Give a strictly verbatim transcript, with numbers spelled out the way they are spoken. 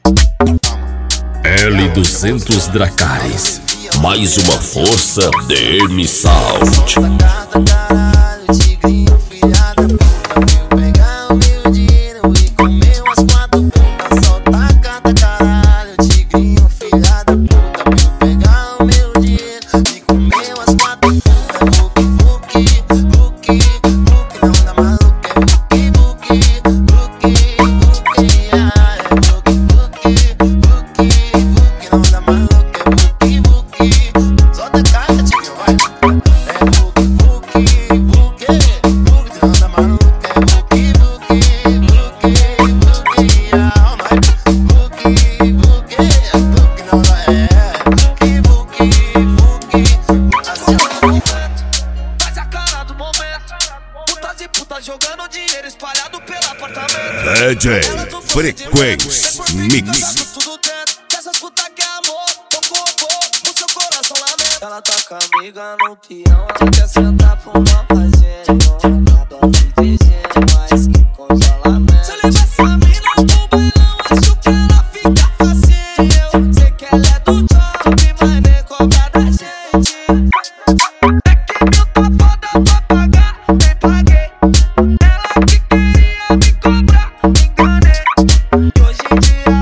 L duzentos Dracarys, mais uma força D M Sound. Jogando dinheiro espalhado pelo apartamento. D J Frequência Mix. Tudo dentro dessas putas que é amor. Tô com o seu coração lamento. Ela tá com a amiga no peão. Ela quer sentar pra uma fazenda. Nada de gente, mas que congelamento. Se eu levar essa mina pro bailão, acho que ela fica facinho. Eu sei que ela é do job, mas nem cobra da gente. É que meu tá foda pra pagar, nem paguei. Ela que queria me cobrar, me enganei. E hoje em dia